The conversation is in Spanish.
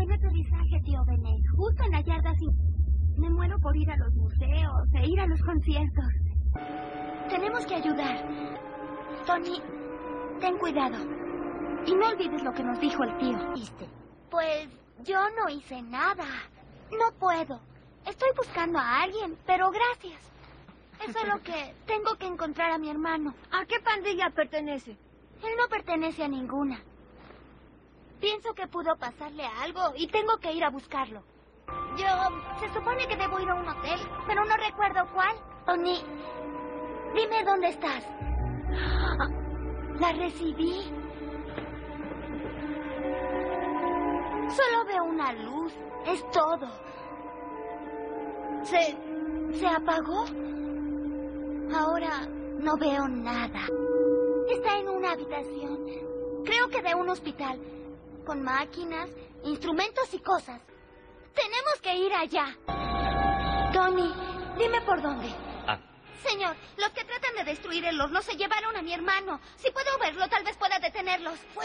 de aterrizaje, tío Benet. Justo en la yarda 5. Me muero por ir a los museos e ir a los conciertos. Tenemos que ayudar. Tony, ten cuidado. Y no olvides lo que nos dijo el tío. ¿Viste? Pues yo no hice nada. No puedo. Estoy buscando a alguien, pero gracias. Es solo que tengo que encontrar a mi hermano. ¿A qué pandilla pertenece? Él no pertenece a ninguna. Pienso que pudo pasarle algo y tengo que ir a buscarlo. Se supone que debo ir a un hotel, pero no recuerdo cuál. Tony, dime dónde estás. La recibí. Solo veo una luz, es todo. ¿Se apagó? Ahora no veo nada. Está en una habitación, creo que de un hospital, con máquinas, instrumentos y cosas. Tenemos que ir allá. Tony, dime por dónde. Señor, los que tratan de destruir el horno se llevaron a mi hermano. Si puedo verlo, tal vez pueda detenerlos.